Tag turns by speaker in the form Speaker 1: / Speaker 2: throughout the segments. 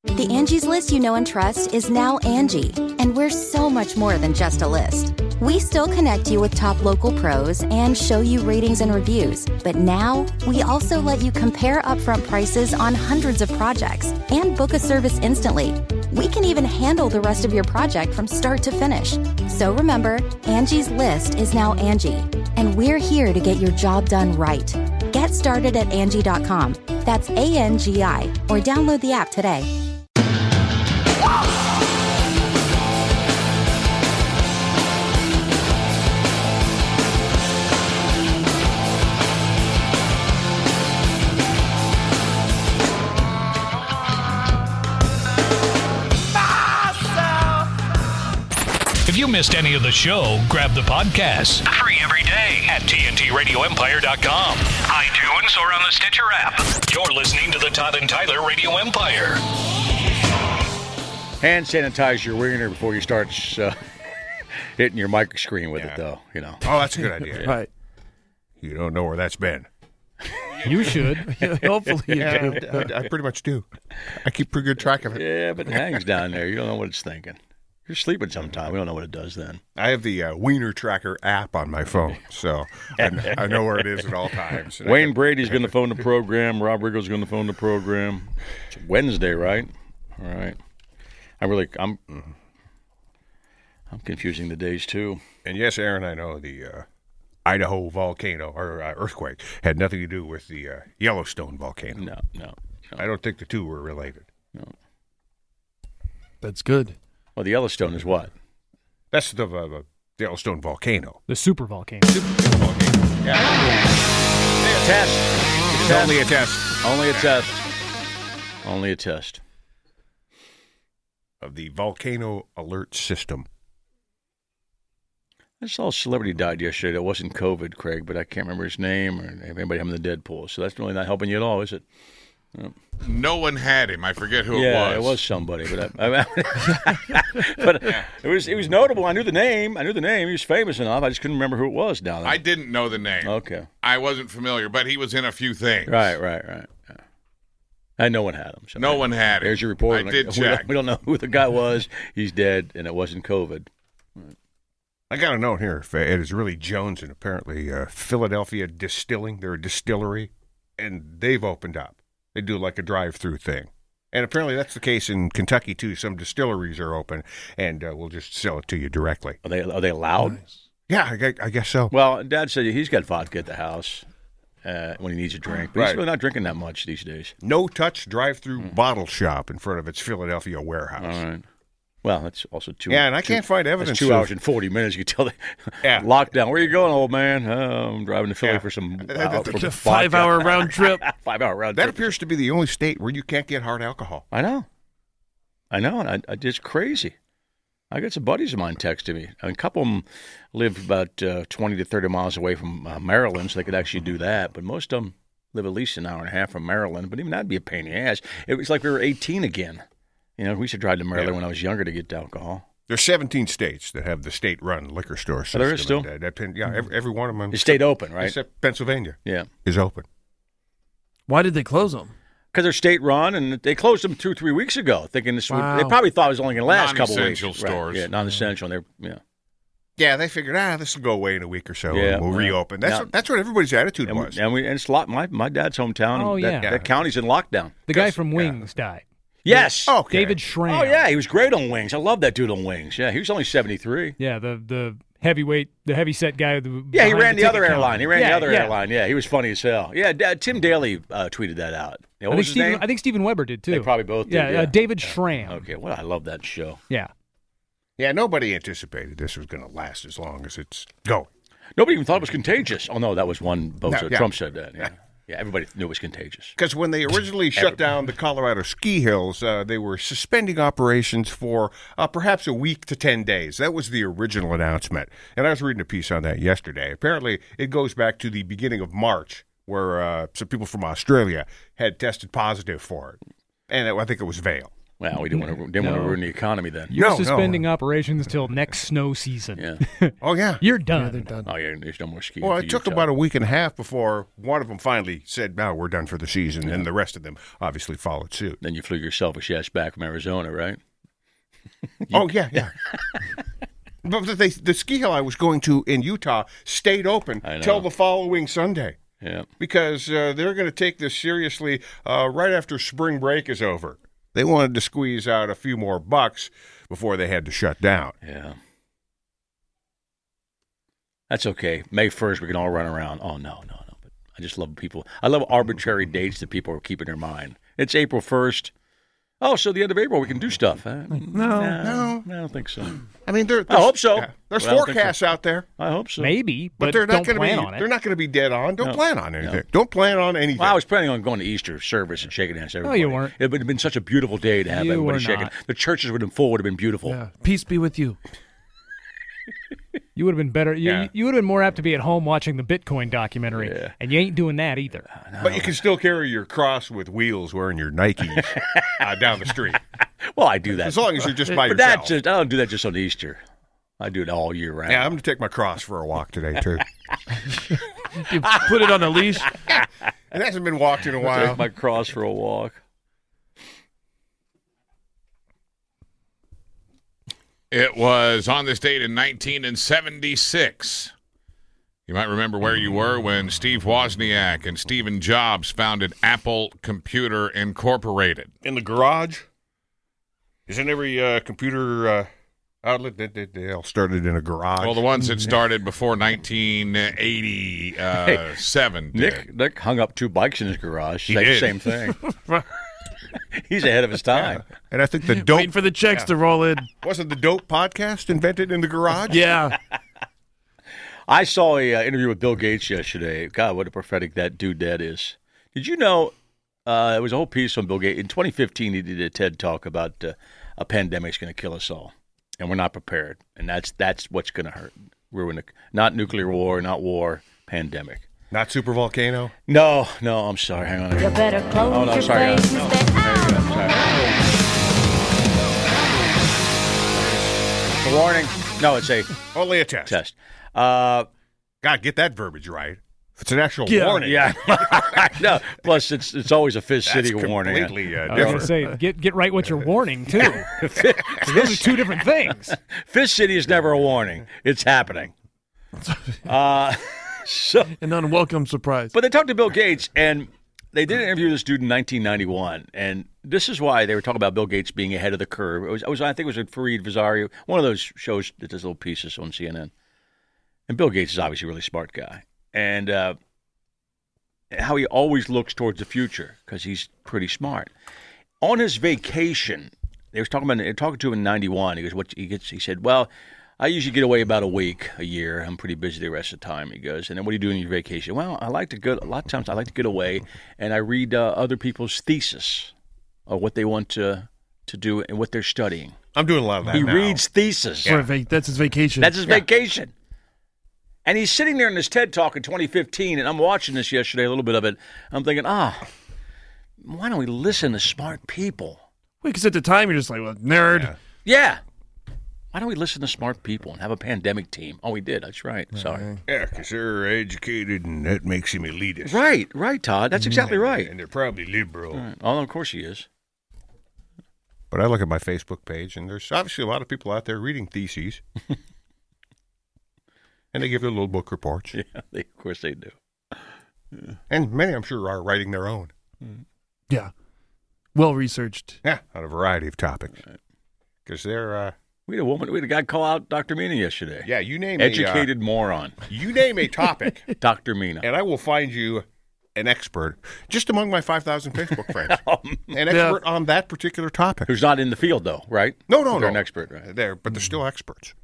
Speaker 1: The Angie's List you know and trust is now Angie, and we're so much more than just a list. We still connect you with top local pros and show you ratings and reviews, but now we also let you compare upfront prices on hundreds of projects and book a service instantly. We can even handle the rest of your project from start to finish. So remember, Angie's List is now Angie, and we're here to get your job done right. Get started at Angie.com. That's ANGI, or download the app today.
Speaker 2: If you missed any of the show, grab the podcast. Free every day at TNTRadioEmpire.com, iTunes, or on the Stitcher app. You're listening to the Todd and Tyler Radio Empire.
Speaker 3: Hand sanitize your wiener before you start hitting your mic screen with it, though. You know.
Speaker 4: Oh, that's a good idea.
Speaker 5: Right.
Speaker 4: You don't know where that's been.
Speaker 5: You should. Hopefully you do.
Speaker 4: I pretty much do. I keep pretty good track of it.
Speaker 3: Yeah, but it hangs down there. You don't know what it's thinking. You're sleeping sometime. We don't know what it does then.
Speaker 4: I have the Wiener Tracker app on my phone, so I know where it is at all times. And
Speaker 3: Wayne Brady's going to phone the program. Rob Riggle's going to phone the program. It's Wednesday, right? All right. I'm confusing the days, too.
Speaker 4: And yes, Aaron, I know the Idaho volcano or earthquake had nothing to do with the Yellowstone volcano.
Speaker 3: No.
Speaker 4: I don't think the two were related.
Speaker 3: No.
Speaker 5: That's good.
Speaker 3: Well, the Yellowstone is what?
Speaker 4: That's the Yellowstone volcano.
Speaker 6: The super volcano.
Speaker 4: Super volcano. Yeah.
Speaker 3: Test.
Speaker 4: It's only a test.
Speaker 3: Only a test. Only a test.
Speaker 4: Of the volcano alert system.
Speaker 3: I saw a celebrity died yesterday. That wasn't COVID, Craig, but I can't remember his name or anybody having the Deadpool. So that's really not helping you at all, is it? No.
Speaker 7: No one had him. I forget who it was.
Speaker 3: Yeah, it was somebody, but it was notable. I knew the name. He was famous enough. I just couldn't remember who it was down there.
Speaker 7: I didn't know the name.
Speaker 3: Okay.
Speaker 7: I wasn't familiar, but he was in a few things.
Speaker 3: Right. And no one had him. So
Speaker 7: no one had him.
Speaker 3: There's your report.
Speaker 7: I did check.
Speaker 3: We don't know who the guy was. He's dead, and it wasn't COVID.
Speaker 4: I got a note here. It is really Jones and apparently Philadelphia Distilling. They're a distillery, and they've opened up. They do like a drive-through thing. And apparently that's the case in Kentucky, too. Some distilleries are open, and we'll just sell it to you directly.
Speaker 3: Are they allowed?
Speaker 5: Nice.
Speaker 4: Yeah, I guess so.
Speaker 3: Well, Dad said he's got vodka at the house when he needs a drink, but
Speaker 4: Right.
Speaker 3: he's really not drinking that much these days.
Speaker 4: No-touch drive-through bottle shop in front of its Philadelphia warehouse.
Speaker 3: All right. Well, that's also 2
Speaker 4: Yeah, and I can't find evidence.
Speaker 3: That's 2 hours and 40 minutes. You can tell lockdown. Where are you going, old man? I'm driving to Philly for some
Speaker 5: It's a 5-hour round trip.
Speaker 3: 5-hour round
Speaker 4: That
Speaker 3: trip.
Speaker 4: appears to be the only state where you can't get hard alcohol.
Speaker 3: I know. And it's crazy. I got some buddies of mine texting me. A couple of them live about 20 to 30 miles away from Maryland, so they could actually do that. But most of them live at least an hour and a half from Maryland. But even that'd be a pain in the ass. It was like we were 18 again. You know, we used to drive to Maryland when I was younger to get alcohol.
Speaker 4: There's 17 states that have the state-run liquor store system.
Speaker 3: There is still?
Speaker 4: Every one of them.
Speaker 3: It stayed open, right?
Speaker 4: Except Pennsylvania.
Speaker 3: Yeah.
Speaker 4: Is open.
Speaker 5: Why did they close them?
Speaker 3: Because they're state-run, and they closed them 2-3 weeks ago, thinking this would. They probably thought it was only going to last a couple weeks.
Speaker 7: Non-essential stores.
Speaker 3: Right. Yeah, non-essential.
Speaker 4: Yeah, they figured, this will go away in a week or so,
Speaker 3: Yeah,
Speaker 4: and we'll reopen. That's what everybody's attitude was.
Speaker 3: And it's my dad's hometown.
Speaker 6: Oh, yeah.
Speaker 3: That county's in lockdown.
Speaker 6: The guy from Wings died.
Speaker 3: Yes.
Speaker 4: Okay.
Speaker 6: David Schramm.
Speaker 3: Oh, yeah, he was great on Wings. I love that dude on Wings. Yeah, he was only 73.
Speaker 6: Yeah, the heavy-set guy.
Speaker 3: Yeah, he ran the other airline.
Speaker 6: Yeah.
Speaker 3: Airline. Yeah, he was funny as hell. Yeah, Tim Daly tweeted that out. Yeah, what
Speaker 6: I
Speaker 3: was his name?
Speaker 6: think Steven Weber did, too.
Speaker 3: They probably both did.
Speaker 6: Yeah, David Schramm.
Speaker 3: Okay, well, I love that show.
Speaker 6: Yeah.
Speaker 4: Yeah, nobody anticipated this was going to last as long as it's going.
Speaker 3: Nobody even thought it was contagious. Oh, no, that was one bozo.
Speaker 4: Yeah.
Speaker 3: Trump said that, yeah. Yeah, everybody knew it was contagious.
Speaker 4: Because when they originally shut down the Colorado ski hills, they were suspending operations for perhaps a week to 10 days. That was the original announcement. And I was reading a piece on that yesterday. Apparently, it goes back to the beginning of March, where some people from Australia had tested positive for it. And I think it was Vail.
Speaker 3: Well, we didn't want to ruin the economy then.
Speaker 6: You're suspending operations till next snow season.
Speaker 3: Yeah.
Speaker 4: Oh, yeah.
Speaker 6: You're done.
Speaker 5: Yeah, they're done.
Speaker 3: Oh, yeah, there's no more skiing.
Speaker 4: Well,
Speaker 3: for
Speaker 4: it took
Speaker 3: Utah.
Speaker 4: about a week and a half before one of them finally said, no, we're done for the season. And the rest of them obviously followed suit.
Speaker 3: Then you flew your selfish ass back from Arizona, right?
Speaker 4: Oh, yeah. But the ski hill I was going to in Utah stayed open
Speaker 3: I know.
Speaker 4: till the following Sunday
Speaker 3: Yeah.
Speaker 4: because they're going to take this seriously right after spring break is over. They wanted to squeeze out a few more bucks before they had to shut down.
Speaker 3: Yeah. That's okay. May 1st, we can all run around. Oh, no. But I just love people. I love arbitrary dates that people are keeping in their mind. It's April 1st. Oh, so the end of April, we can do stuff. Huh?
Speaker 4: No.
Speaker 3: I don't think so.
Speaker 4: I mean,
Speaker 3: I hope so.
Speaker 4: There's
Speaker 3: But I don't think
Speaker 4: forecasts out there,
Speaker 3: I hope so.
Speaker 6: Maybe,
Speaker 4: but
Speaker 6: but
Speaker 4: they're not
Speaker 6: don't
Speaker 4: going to
Speaker 6: plan
Speaker 4: be.
Speaker 6: on it.
Speaker 4: They're not going to be dead on. Don't
Speaker 3: No.
Speaker 4: plan on anything.
Speaker 3: No.
Speaker 4: Don't plan on anything.
Speaker 3: Well, I was planning on going to Easter service and shaking hands with everybody.
Speaker 6: you weren't.
Speaker 3: It would have been such a beautiful day to have
Speaker 6: You
Speaker 3: everybody
Speaker 6: were
Speaker 3: shaking.
Speaker 6: not.
Speaker 3: The churches would have been full. Would have been beautiful.
Speaker 5: Yeah. Peace be with you.
Speaker 6: You would have been better.
Speaker 4: Yeah.
Speaker 6: You would have been more apt to be at home watching the Bitcoin documentary,
Speaker 3: Yeah.
Speaker 6: and you ain't doing that either.
Speaker 4: But you can still carry your cross with wheels wearing your Nikes down the street.
Speaker 3: Well, I do that.
Speaker 4: As long as you're just by
Speaker 3: but
Speaker 4: yourself.
Speaker 3: I don't do that just on Easter. I do it all year round.
Speaker 4: Yeah, I'm going to take my cross for a walk today, too.
Speaker 5: You put it on a leash.
Speaker 4: It hasn't been walked in a
Speaker 3: Take
Speaker 4: while.
Speaker 3: my cross for a walk.
Speaker 7: It was on this date in 1976. You might remember where you were when Steve Wozniak and Stephen Jobs founded Apple Computer Incorporated.
Speaker 4: In the garage? Isn't every computer outlet that they all started in a garage?
Speaker 7: Well, the ones that started before 1987 did.
Speaker 3: Nick hung up 2 bikes in his garage.
Speaker 7: He
Speaker 3: Same,
Speaker 7: did.
Speaker 3: same thing. He's ahead of his time.
Speaker 4: And I think the dope
Speaker 5: Waiting for the checks to roll in.
Speaker 4: wasn't the dope podcast invented in the garage?
Speaker 5: Yeah.
Speaker 3: I saw a interview with Bill Gates yesterday. God, what a prophetic that that is. Did you know it was a whole piece on Bill Gates. In 2015, he did a TED Talk about a pandemic's going to kill us all, and we're not prepared. And that's what's going to ruin it. Not nuclear war, not war, pandemic.
Speaker 4: Not super volcano?
Speaker 3: No, I'm sorry. Hang on.
Speaker 8: You better close
Speaker 3: Oh, no,
Speaker 8: your
Speaker 3: sorry.
Speaker 8: face.
Speaker 3: No.
Speaker 8: Stay out.
Speaker 3: It's a warning. No, it's a
Speaker 4: Only a test.
Speaker 3: test.
Speaker 4: God, get that verbiage right. If it's an actual warning.
Speaker 3: Yeah. No. Plus, it's always a Fizz
Speaker 4: That's
Speaker 3: City warning.
Speaker 4: completely
Speaker 6: I was going to
Speaker 4: different.
Speaker 6: say, get right what you're warning, too. Those are 2 different things.
Speaker 3: Fizz City is never a warning. It's happening. So,
Speaker 5: An unwelcome surprise.
Speaker 3: but they talked to Bill Gates, and they did an interview with this dude in 1991, and this is why they were talking about Bill Gates being ahead of the curve. I think it was with Fareed Vazari, one of those shows that does little pieces on CNN. And Bill Gates is obviously a really smart guy, and how he always looks towards the future because he's pretty smart. On his vacation, they were talking to him in '91. He goes, "What he gets?" He said, "Well, I usually get away about a year. I'm pretty busy the rest of the time." He goes, "And then what do you do on your vacation?" "Well, a lot of times I like to get away and I read other people's thesis of what they want to do and what they're studying."
Speaker 4: I'm doing a lot of that
Speaker 3: He
Speaker 4: now.
Speaker 3: reads thesis.
Speaker 5: That's his vacation.
Speaker 3: That's his vacation. And he's sitting there in this TED Talk in 2015, and I'm watching this yesterday, a little bit of it. I'm thinking, why don't we listen to smart people?
Speaker 5: Because at the time, you're just like, well, nerd.
Speaker 3: Yeah. Why don't we listen to smart people and have a pandemic team? Oh, we did. That's right. Sorry.
Speaker 4: Yeah, because they're educated and that makes him elitist.
Speaker 3: Right, Todd. That's exactly right.
Speaker 4: And they're probably liberal.
Speaker 3: Right. Oh, of course he is.
Speaker 4: But I look at my Facebook page, and there's obviously a lot of people out there reading theses. And they give their little book reports.
Speaker 3: Yeah, of course they do.
Speaker 4: And many, I'm sure, are writing their own.
Speaker 5: Yeah. Well researched.
Speaker 4: Yeah, on a variety of topics. Because they're...
Speaker 3: We had a guy call out Dr. Mina yesterday.
Speaker 4: yeah, you name
Speaker 3: Educated moron.
Speaker 4: you name a topic,
Speaker 3: Dr. Mina.
Speaker 4: and I will find you an expert just among my 5,000 Facebook friends. An expert on that particular topic.
Speaker 3: Who's not in the field, though, right?
Speaker 4: No,
Speaker 3: They're
Speaker 4: no.
Speaker 3: an expert, right?
Speaker 4: But they're still experts.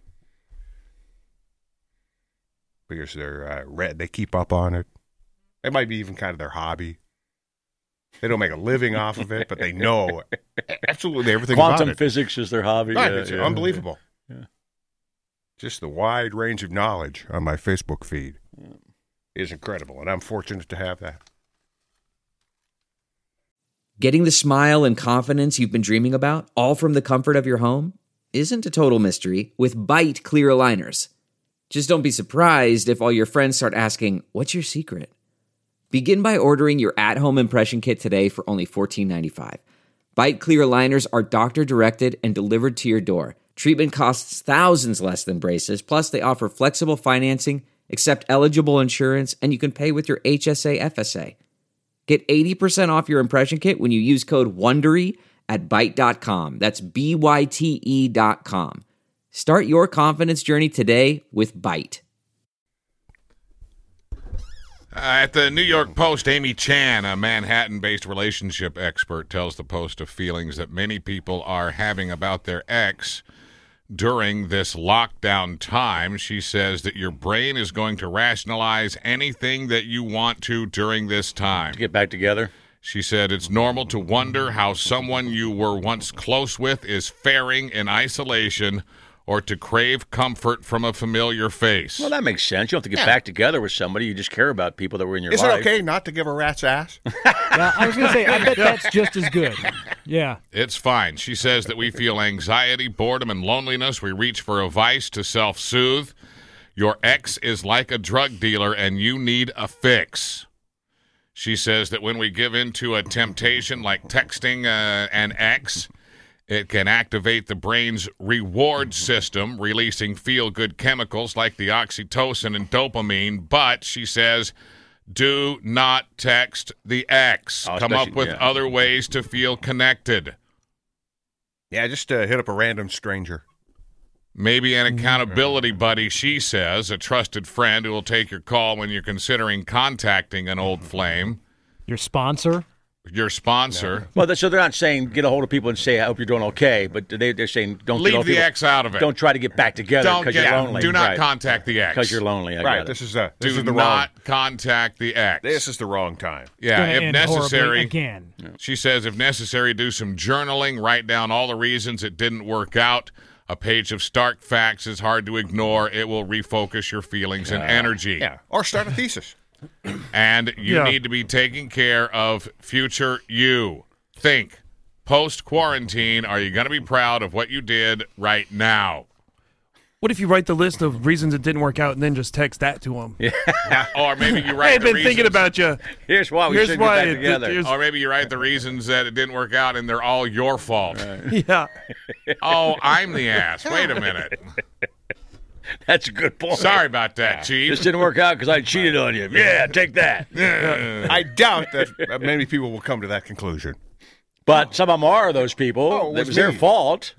Speaker 4: Because they're they keep up on it. It might be even kind of their hobby. They don't make a living off of it, but they know absolutely everything
Speaker 3: Quantum
Speaker 4: about it.
Speaker 3: physics is their hobby.
Speaker 4: Right,
Speaker 3: Yeah,
Speaker 4: it's
Speaker 3: yeah.
Speaker 4: unbelievable.
Speaker 3: Yeah.
Speaker 4: Just the wide range of knowledge on my Facebook feed is incredible, and I'm fortunate to have that.
Speaker 8: Getting the smile and confidence you've been dreaming about, all from the comfort of your home, isn't a total mystery with Byte clear aligners. Just don't be surprised if all your friends start asking, "What's your secret?" Begin by ordering your at-home impression kit today for only $14.95. Byte clear aligners are doctor-directed and delivered to your door. Treatment costs thousands less than braces, plus they offer flexible financing, accept eligible insurance, and you can pay with your HSA FSA. Get 80% off your impression kit when you use code WONDERY at Byte.com. That's BYTE.com. Start your confidence journey today with Byte.
Speaker 7: At the New York Post, Amy Chan, a Manhattan-based relationship expert, tells the Post of feelings that many people are having about their ex during this lockdown time. She says that your brain is going to rationalize anything that you want to during this time.
Speaker 3: To get back together?
Speaker 7: She said it's normal to wonder how someone you were once close with is faring in isolation or to crave comfort from a familiar face.
Speaker 3: Well, that makes sense. You don't have to get back together with somebody. You just care about people that were in your
Speaker 4: Is
Speaker 3: life.
Speaker 4: it okay not to give a rat's ass?
Speaker 6: Yeah, I was going to say, I bet that's just as good. Yeah.
Speaker 7: It's fine. She says that we feel anxiety, boredom, and loneliness. We reach for a vice to self-soothe. Your ex is like a drug dealer, and you need a fix. She says that when we give in to a temptation like texting an ex, it can activate the brain's reward system, releasing feel-good chemicals like the oxytocin and dopamine. But, she says, do not text the ex. Come up with other ways to feel connected.
Speaker 4: Yeah, just hit up a random stranger.
Speaker 7: Maybe an accountability buddy, she says, a trusted friend who will take your call when you're considering contacting an old flame.
Speaker 6: Your sponsor?
Speaker 7: Your sponsor.
Speaker 3: Well, so they're not saying get a hold of people and say, I hope you're doing okay, but they're saying don't
Speaker 7: leave the ex out of it.
Speaker 3: Don't try to get back together because you're lonely.
Speaker 7: Do not contact the ex.
Speaker 3: Because you're lonely.
Speaker 4: Right, this is the
Speaker 7: Do
Speaker 4: wrong.
Speaker 7: not contact the ex.
Speaker 4: This is the wrong time.
Speaker 7: Yeah, if
Speaker 6: And
Speaker 7: necessary.
Speaker 6: again.
Speaker 7: She says if necessary, do some journaling, write down all the reasons it didn't work out. A page of stark facts is hard to ignore. It will refocus your feelings and energy.
Speaker 4: Yeah, or start a thesis.
Speaker 7: And you need to be taking care of future you. Think, post-quarantine, are you going to be proud of what you did right now?
Speaker 5: What if you write the list of reasons it didn't work out and then just text that to him?
Speaker 3: Yeah.
Speaker 7: Or maybe you write
Speaker 5: I've been thinking about you.
Speaker 3: Here's why we should get back together.
Speaker 7: Or maybe you write the reasons that it didn't work out and they're all your fault.
Speaker 3: Right.
Speaker 5: Yeah.
Speaker 7: Oh, I'm the ass. Wait a minute.
Speaker 3: That's a good point.
Speaker 7: Sorry about that, Chief.
Speaker 3: This didn't work out because I cheated on you. Yeah, take that.
Speaker 4: I doubt that many people will come to that conclusion.
Speaker 3: But some of them are those people. It was their fault.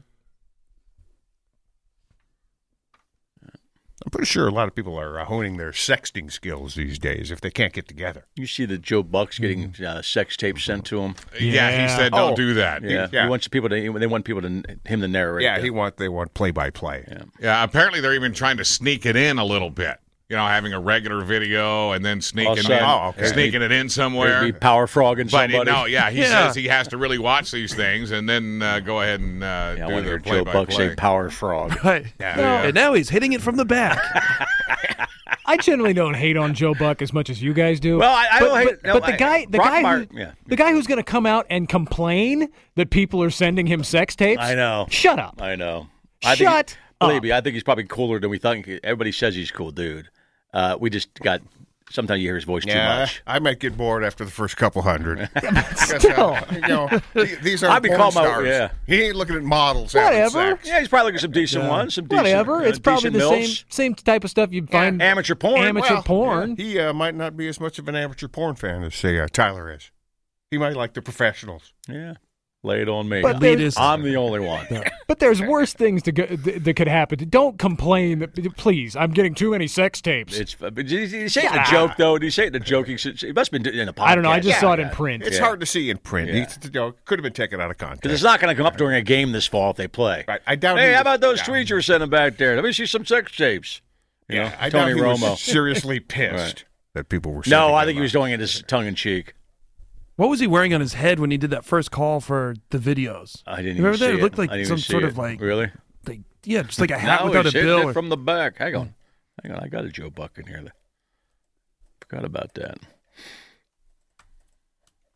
Speaker 4: I'm pretty sure a lot of people are honing their sexting skills these days if they can't get together.
Speaker 3: You see that Joe Buck's getting sex tapes sent to him.
Speaker 7: Yeah, he said don't do that.
Speaker 3: Yeah. He wants people to. They want people to him to narrate.
Speaker 4: Yeah, they want play-by-play.
Speaker 7: Yeah, apparently they're even trying to sneak it in a little bit. You know, having a regular video and then sneaking it in somewhere.
Speaker 3: Be power frogging somebody.
Speaker 7: He says he has to really watch these things and then go ahead and do the play-by-play.
Speaker 3: Joe Buck say power frog.
Speaker 5: Right. And now he's hitting it from the back.
Speaker 6: I generally don't hate on Joe Buck as much as you guys do.
Speaker 3: Well, I don't hate.
Speaker 6: But the guy who's going to come out and complain that people are sending him sex tapes.
Speaker 3: I know.
Speaker 6: Shut up.
Speaker 3: I know.
Speaker 6: Shut up.
Speaker 3: Believe me, I think he's probably cooler than we thought. Everybody says he's a cool dude. We just got. Sometimes you hear his voice too much.
Speaker 4: I might get bored after the first couple hundred.
Speaker 6: Still,
Speaker 4: these are porn stars. He ain't looking at models.
Speaker 6: Whatever.
Speaker 3: Yeah, he's probably looking at some decent ones. Some decent,
Speaker 6: whatever. It's probably the same type of stuff you'd find.
Speaker 3: Amateur porn.
Speaker 6: Porn.
Speaker 4: Yeah, he might not be as much of an amateur porn fan as say Tyler is. He might like the professionals.
Speaker 3: Yeah. Lay it on me.
Speaker 6: But
Speaker 3: I'm the only one.
Speaker 6: But there's worse things that could happen. Don't complain. Please, I'm getting too many sex tapes.
Speaker 3: Did you say it in a joke, though? Did you say it in a joke? It must have been in a podcast.
Speaker 6: I don't know. I just saw it in print.
Speaker 4: It's hard to see in print.
Speaker 3: Yeah.
Speaker 4: Could have been taken out of context.
Speaker 3: Because it's not going to come up during a game this fall if they play.
Speaker 4: Right. I doubt.
Speaker 3: Hey, how about those tweets you were sending back there? Let me see some sex tapes.
Speaker 4: I
Speaker 3: Tony
Speaker 4: doubt he
Speaker 3: Romo.
Speaker 4: was seriously pissed that people were.
Speaker 3: No, I think he was doing it as tongue in cheek.
Speaker 5: What was he wearing on his head when he did that first call for the videos?
Speaker 3: I didn't
Speaker 5: remember
Speaker 3: even see
Speaker 5: that. It looked like some sort of
Speaker 3: really.
Speaker 5: Just like a hat
Speaker 3: No,
Speaker 5: without a
Speaker 3: he's hitting
Speaker 5: bill.
Speaker 3: it from the back. Hang on. I got a Joe Buck in here. Forgot about that.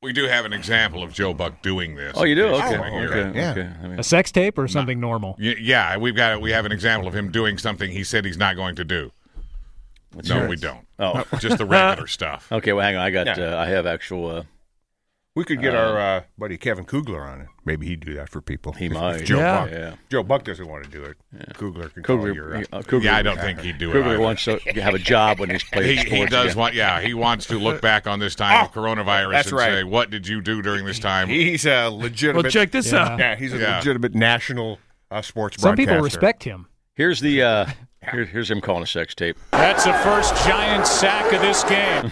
Speaker 7: We do have an example of Joe Buck doing this.
Speaker 3: Oh, you do? Okay.
Speaker 7: Okay.
Speaker 4: Yeah.
Speaker 3: Okay. I mean,
Speaker 6: A sex tape or something normal?
Speaker 7: Yeah, we have an example of him doing something he said he's not going to do. No, we don't.
Speaker 3: oh.
Speaker 7: Just the regular stuff.
Speaker 3: Okay. Well, hang on. I have actual.
Speaker 4: We could get our buddy Kevin Kugler on it. Maybe he'd do that for people.
Speaker 3: He
Speaker 4: If
Speaker 3: might.
Speaker 4: Joe
Speaker 6: Yeah.
Speaker 4: Buck.
Speaker 3: Yeah.
Speaker 4: Joe Buck doesn't want to do it. Kugler can call your.
Speaker 3: Kugler,
Speaker 7: Yeah, I don't think he'd do it.
Speaker 3: Kugler
Speaker 7: either.
Speaker 3: wants to have a job when he's playing
Speaker 7: He
Speaker 3: sports
Speaker 7: does
Speaker 3: again.
Speaker 7: want. Yeah, he wants to look back on this time of coronavirus
Speaker 4: that's
Speaker 7: and
Speaker 4: right.
Speaker 7: say, "What did you do during this time?"
Speaker 4: He's a legitimate.
Speaker 5: Well, check this
Speaker 6: Yeah.
Speaker 5: out.
Speaker 4: Yeah, he's a legitimate national sports
Speaker 6: Some people
Speaker 4: broadcaster.
Speaker 6: respect him.
Speaker 3: Here's the. Here's him calling a sex tape.
Speaker 9: That's the first giant sack of this game.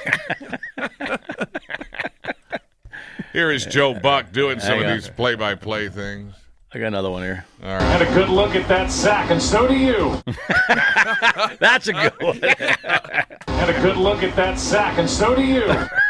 Speaker 7: Here is Joe Buck doing some
Speaker 3: Hang
Speaker 7: of
Speaker 3: on.
Speaker 7: these play-by-play things.
Speaker 3: I got another one here.
Speaker 7: All right.
Speaker 9: Had a good look at that sack, and so do you.
Speaker 3: That's a good one.
Speaker 9: Had a good look at that sack, and so do you.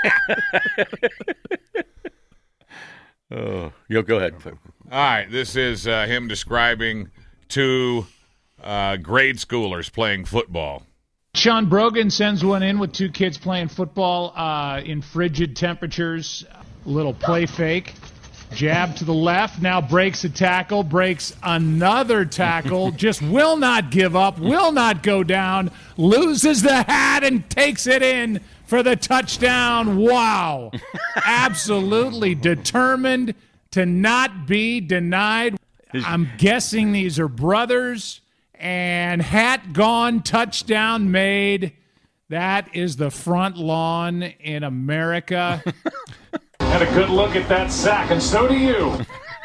Speaker 3: Oh, yo, go ahead.
Speaker 7: All right, this is him describing two grade schoolers playing football.
Speaker 10: Sean Brogan sends one in with two kids playing football in frigid temperatures. A little play fake. Jab to the left. Now breaks a tackle. Breaks another tackle. Just will not give up. Will not go down. Loses the hat and takes it in for the touchdown. Wow. Absolutely determined to not be denied. I'm guessing these are brothers. And hat gone, touchdown made. That is the front lawn in America.
Speaker 9: Had a good look at that sack, and so do you.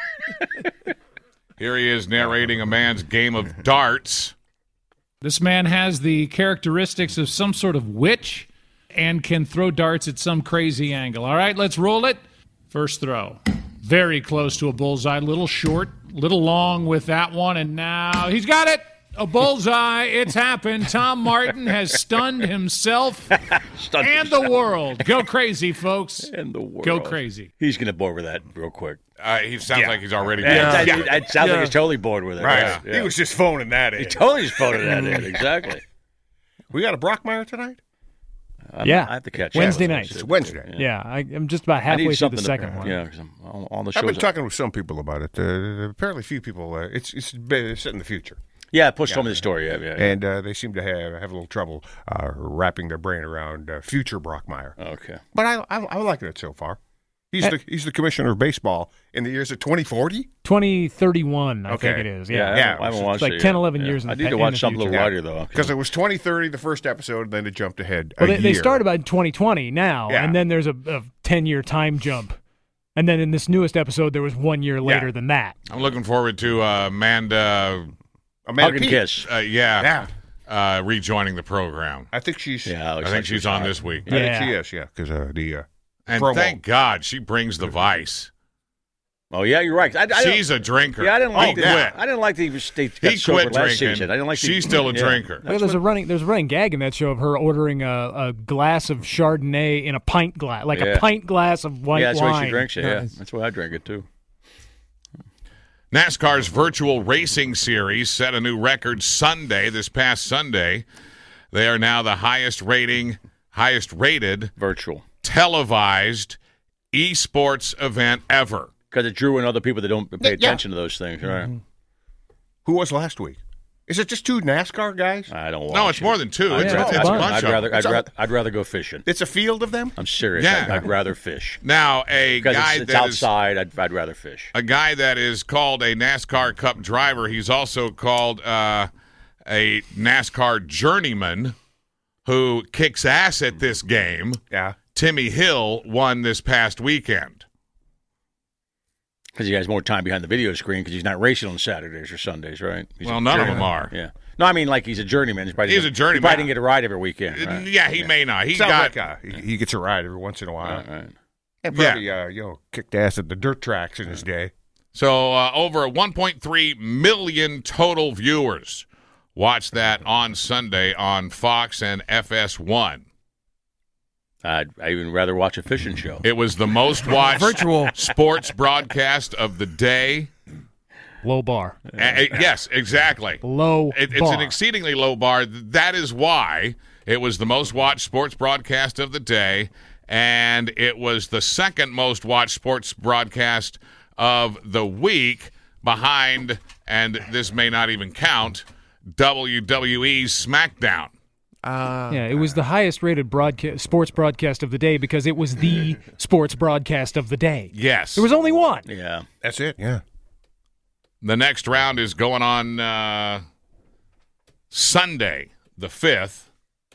Speaker 7: Here he is narrating a man's game of darts.
Speaker 10: This man has the characteristics of some sort of witch and can throw darts at some crazy angle. All right, let's roll it. First throw. Very close to a bullseye. Little short, little long with that one. And now he's got it. A bullseye. It's happened. Tom Martin has stunned himself and the world. Go crazy, folks.
Speaker 3: And the world.
Speaker 10: Go crazy.
Speaker 3: He's going to bore with that real quick.
Speaker 7: He sounds like he's already.
Speaker 3: It sounds like he's totally bored with it.
Speaker 4: Right.
Speaker 3: Yeah.
Speaker 4: He was just phoning that in.
Speaker 3: He totally just phoned that in. Exactly.
Speaker 4: We got a Brockmire tonight?
Speaker 6: Yeah.
Speaker 3: I have to catch
Speaker 6: Wednesday
Speaker 3: up.
Speaker 6: night.
Speaker 4: It's Wednesday.
Speaker 6: Yeah, I'm just about
Speaker 3: I
Speaker 6: halfway
Speaker 3: need
Speaker 6: through the
Speaker 3: something
Speaker 6: second one.
Speaker 3: Yeah, because on the shows.
Speaker 4: I've been talking with some people about it. Apparently, few people. It's set in the future.
Speaker 3: Yeah, Push told me the story. Yeah.
Speaker 4: And they seem to have a little trouble wrapping their brain around future Brockmire.
Speaker 3: Okay.
Speaker 4: But I like it so far. He's the commissioner of baseball in the years of 2040?
Speaker 6: 2031, I
Speaker 4: Okay.
Speaker 6: think it is.
Speaker 3: Yeah,
Speaker 6: Yeah.
Speaker 3: I haven't watched
Speaker 6: It's like
Speaker 3: it
Speaker 6: 10,
Speaker 3: yet.
Speaker 6: 11
Speaker 3: Yeah.
Speaker 6: years in the
Speaker 3: I need to
Speaker 6: in
Speaker 3: watch
Speaker 6: the
Speaker 3: something a little
Speaker 6: future.
Speaker 3: lighter, though.
Speaker 4: Because it was 2030 the first episode, then it jumped ahead
Speaker 6: Well,
Speaker 4: a
Speaker 6: they
Speaker 4: year.
Speaker 6: start about in 2020 now,
Speaker 4: Yeah.
Speaker 6: and then there's a 10-year time jump. And then in this newest episode, there was 1 year later than that.
Speaker 7: I'm looking forward to Amanda.
Speaker 4: Amanda
Speaker 3: Hug and
Speaker 4: Peet.
Speaker 3: kiss.
Speaker 7: Rejoining the program.
Speaker 4: I think she's.
Speaker 3: Yeah,
Speaker 7: I think she's on this week.
Speaker 4: I think
Speaker 6: Yeah.
Speaker 4: she is. Yeah, because the
Speaker 7: And
Speaker 4: promo.
Speaker 7: thank God she brings the vice.
Speaker 3: Oh yeah, you're right.
Speaker 7: She's a drinker.
Speaker 3: Yeah, I didn't like
Speaker 7: He
Speaker 3: that.
Speaker 7: quit.
Speaker 3: I didn't like the they got
Speaker 7: He
Speaker 3: sober
Speaker 7: quit
Speaker 3: last
Speaker 7: drinking.
Speaker 3: season. I didn't like.
Speaker 7: She's still a drinker.
Speaker 6: Well, there's a running gag in that show of her ordering a glass of Chardonnay in a pint glass, like
Speaker 3: Yeah.
Speaker 6: a pint glass of white
Speaker 3: Yeah, that's
Speaker 6: wine.
Speaker 3: why she drinks it. Yeah,
Speaker 5: Nice.
Speaker 3: that's why I drink it too.
Speaker 7: NASCAR's virtual racing series set a new record this past Sunday. They are now the highest rated
Speaker 3: Virtual.
Speaker 7: televised esports event ever.
Speaker 3: Because it drew in other people that don't pay attention to those things, right?
Speaker 4: Who was last week? Is it just two NASCAR guys?
Speaker 3: I don't watch
Speaker 7: No, it's
Speaker 3: it.
Speaker 7: more than two. It's,
Speaker 6: yeah,
Speaker 7: it's a
Speaker 6: it's a
Speaker 7: bunch of them.
Speaker 3: I'd rather go fishing.
Speaker 4: It's a field of them?
Speaker 3: I'm serious.
Speaker 7: Yeah.
Speaker 3: I'd rather fish.
Speaker 7: Now, a
Speaker 3: Because
Speaker 7: guy
Speaker 3: it's
Speaker 7: that is
Speaker 3: outside, I'd rather fish.
Speaker 7: a guy that is called a NASCAR Cup driver. He's also called a NASCAR journeyman who kicks ass at this game.
Speaker 4: Yeah.
Speaker 7: Timmy Hill won this past weekend.
Speaker 3: Because he has more time behind the video screen because he's not racing on Saturdays or Sundays, right? He's
Speaker 7: Well,
Speaker 3: a
Speaker 7: none of
Speaker 3: journeyman.
Speaker 7: them are.
Speaker 3: Yeah. No, I mean, like he's a journeyman. He's
Speaker 7: He's a journeyman.
Speaker 3: He probably didn't get a ride every weekend. Right?
Speaker 7: Yeah, he may not. He
Speaker 4: Sounds
Speaker 7: got
Speaker 4: like he gets a ride every once in a while.
Speaker 3: Right.
Speaker 4: And probably, kicked ass at the dirt tracks in his day.
Speaker 7: so over 1.3 million total viewers watched that on Sunday on Fox and FS1.
Speaker 3: I'd even rather watch a fishing show.
Speaker 7: It was the most watched
Speaker 5: Virtual.
Speaker 7: sports broadcast of the day.
Speaker 6: Low bar.
Speaker 7: Yes, exactly.
Speaker 6: Low
Speaker 7: It's
Speaker 6: bar.
Speaker 7: an exceedingly low bar. That is why it was the most watched sports broadcast of the day, and it was the second most watched sports broadcast of the week behind, and this may not even count, WWE's SmackDown.
Speaker 6: Yeah, it was the highest-rated sports broadcast of the day because it was the sports broadcast of the day.
Speaker 7: Yes.
Speaker 6: There was only one.
Speaker 3: Yeah.
Speaker 4: That's it, yeah.
Speaker 7: The next round is going on Sunday, the 5th,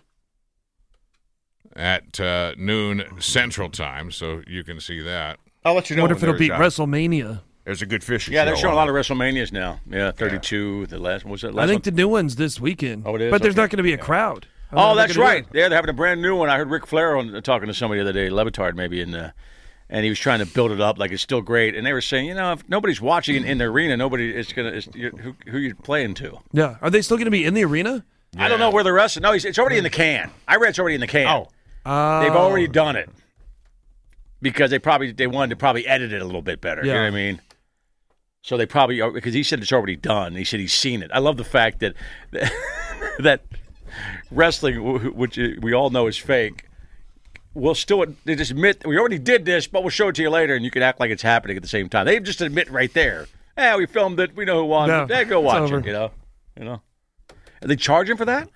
Speaker 7: at noon Central Time, so you can see that.
Speaker 4: I'll let you know.
Speaker 5: What if
Speaker 4: when
Speaker 5: it'll beat
Speaker 4: there's,
Speaker 5: WrestleMania?
Speaker 4: There's a good fishing
Speaker 3: Yeah,
Speaker 4: show
Speaker 3: they're showing a
Speaker 4: on.
Speaker 3: lot of WrestleManias now. Yeah, 32. The last was it?
Speaker 5: I think the new one's this weekend.
Speaker 3: Oh, it is?
Speaker 5: But there's
Speaker 3: Okay.
Speaker 5: not going to be a crowd.
Speaker 3: Oh, that's right. Yeah, they're having a brand new one. I heard Ric Flair talking to somebody the other day, Levitard maybe, and he was trying to build it up like it's still great. And they were saying, if nobody's watching in the arena, nobody is going to. Who you playing to?
Speaker 5: Yeah. Are they still going to be in the arena?
Speaker 3: Yeah. I don't know where the rest. No, it's already in the can. I read it's already in the can.
Speaker 4: Oh,
Speaker 3: they've already done it because they wanted to probably edit it a little bit better.
Speaker 5: Yeah.
Speaker 3: You know what I mean? So they probably because he said it's already done. He said he's seen it. I love the fact that that wrestling, which we all know is fake, will still they just admit we already did this, but we'll show it to you later, and you can act like it's happening at the same time. They just admit right there, "Yeah, we filmed it. We know who won.
Speaker 5: No,
Speaker 3: Yeah, go watch
Speaker 5: over.
Speaker 3: it." You know. Are they charging for that?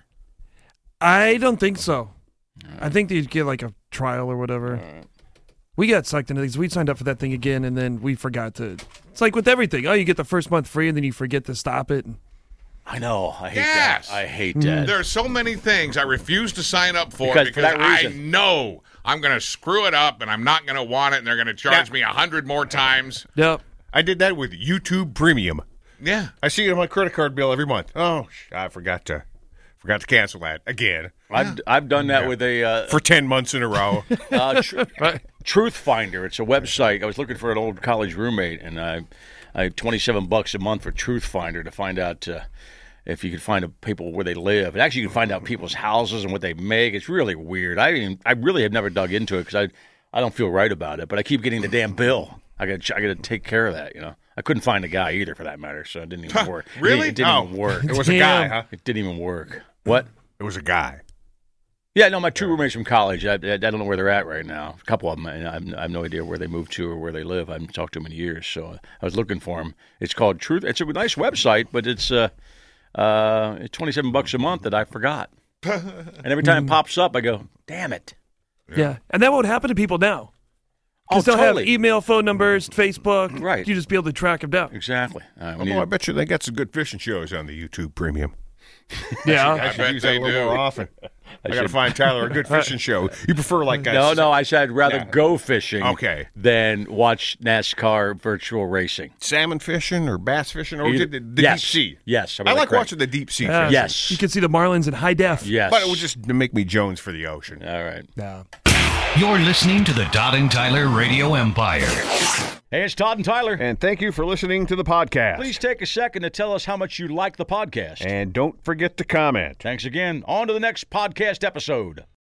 Speaker 5: I don't think so. I think they'd get like a trial or whatever. We got sucked into things. We signed up for that thing again, and then we forgot to. It's like with everything. Oh, you get the first month free, and then you forget to stop it.
Speaker 3: I know. I hate
Speaker 7: Yes.
Speaker 3: that. I hate that.
Speaker 7: There are so many things I refuse to sign up for
Speaker 3: Because
Speaker 7: because
Speaker 3: for that
Speaker 7: I
Speaker 3: reason.
Speaker 7: know I'm going to screw it up and I'm not going to want it, and they're going to charge me 100 more times.
Speaker 5: Yep.
Speaker 4: I did that with YouTube Premium.
Speaker 7: Yeah.
Speaker 4: I see it on my credit card bill every month. Oh, I forgot to cancel that again.
Speaker 3: I've done that with a
Speaker 4: for 10 months in a row.
Speaker 3: Truth Finder. It's a website. I was looking for an old college roommate, and I $27 a month for Truth Finder to find out if you could find people where they live. And actually, you can find out people's houses and what they make. It's really weird. I really have never dug into it because I don't feel right about it. But I keep getting the damn bill. I got to take care of that. I couldn't find a guy either for that matter, so it didn't even work.
Speaker 7: Really?
Speaker 3: It didn't even work.
Speaker 4: It was a guy, huh?
Speaker 3: It didn't even work. What?
Speaker 4: It was a guy.
Speaker 3: Yeah, no, my two roommates from college, I don't know where they're at right now. A couple of them, and I have no idea where they moved to or where they live. I haven't talked to them in years, so I was looking for them. It's called Truth. It's a nice website, but it's $27 a month that I forgot. And every time it pops up, I go, damn it.
Speaker 5: Yeah. And that won't happen to people now.
Speaker 3: Oh,
Speaker 5: Because they'll
Speaker 3: totally.
Speaker 5: have email, phone numbers, Facebook.
Speaker 3: Right.
Speaker 5: You just be able to track them down.
Speaker 3: Exactly.
Speaker 4: Although I bet you they got some good fishing shows on the YouTube Premium.
Speaker 5: Yeah.
Speaker 4: I should
Speaker 7: bet
Speaker 4: use that
Speaker 7: they
Speaker 4: a little
Speaker 7: do.
Speaker 4: more often. I got to find Tyler a good fishing show. You prefer like a
Speaker 3: No, I said I'd rather go fishing than watch NASCAR virtual racing.
Speaker 4: salmon fishing or bass fishing or
Speaker 3: Either-
Speaker 4: the
Speaker 3: yes.
Speaker 4: deep sea?
Speaker 3: Yes.
Speaker 4: I like watching the deep sea fishing.
Speaker 3: Yes.
Speaker 5: You can see the Marlins in high def.
Speaker 3: Yes.
Speaker 4: But it would just make me Jones for the ocean.
Speaker 3: All right.
Speaker 5: Yeah.
Speaker 2: You're listening to the Todd and Tyler Radio Empire.
Speaker 3: Hey, it's Todd and Tyler.
Speaker 11: And thank you for listening to the podcast.
Speaker 3: Please take a second to tell us how much you like the podcast.
Speaker 11: And don't forget to comment.
Speaker 3: Thanks again. On to the next podcast episode.